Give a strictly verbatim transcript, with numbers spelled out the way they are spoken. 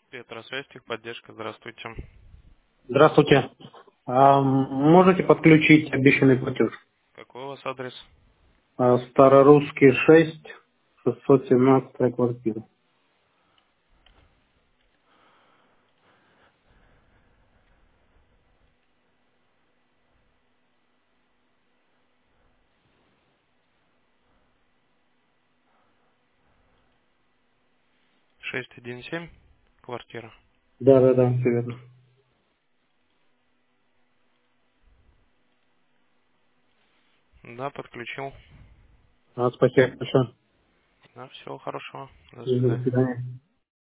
Петросвязь, техподдержка, здравствуйте. Здравствуйте. А, можете подключить обещанный платеж? Какой у вас адрес? А, Старорусский шесть, шестьсот семнадцатая квартира. шесть один семь, квартира. Да, да, да, все верно. Да, подключил. А, спасибо большое. Да, всего хорошего. До До свидания. свидания.